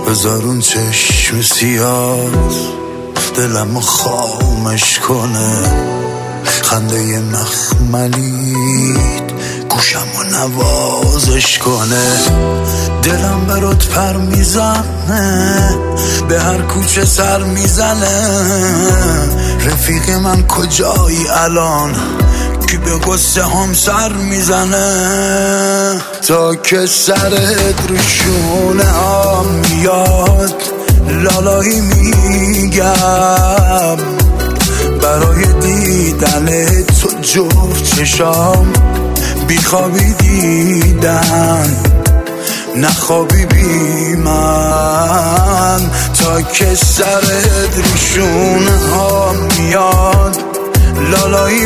بذار اون چشم سیاه دلمو خامش کنه، خنده مخملیت گوشمو نوازش کنه. دلم برات پر میزنه، به هر کوچه سر میزنه. رفیق من کجایی الان که به قصه هم سر میزنه؟ تا که سرت رو شونه هم میاد لالایی میگم، برای دیدن تو جفت چشام بیخوابی دیدن نخوابی بی من. تا که سرت رو شونه ها میاد لالایی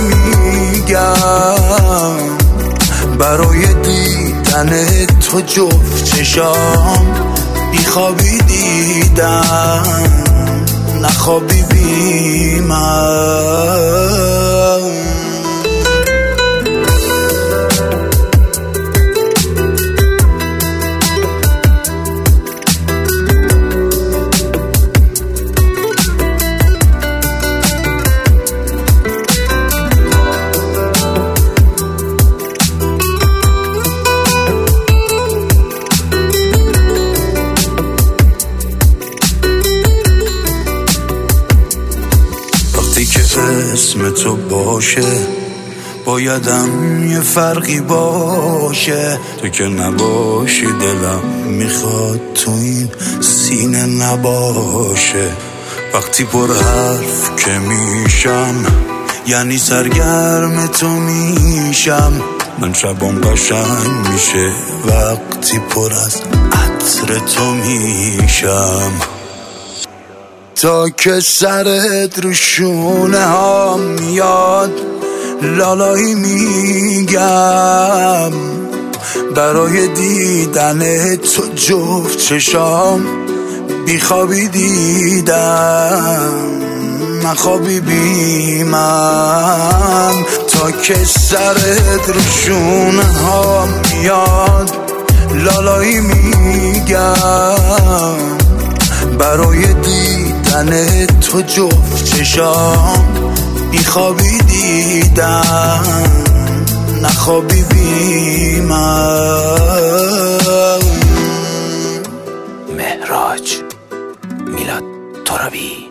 میگم، برای دیدن تو جفت چشام بیخوابی دیدن نخوابی بی من. وقتی که اسم تو باشه بایدم یه فرقی باشه، تو که نباشی دلم میخواد تو این سینه نباشه. وقتی پر حرف که میشم یعنی سرگرم تو میشم، من شبام قشنگ میشه وقتی پر از عطر تو میشم. تا که سرت رو شونه ها میاد لالایی میگم، برای دیدن تو جفت چشام بیخوابی دیدم نخوابی بی من. تا که سرت رو شونه ها میاد لالایی میگم، برای دیدن تو جفت چشام بیخوابی دیدم نخوابی بی من. مهراج میلاد ترابی.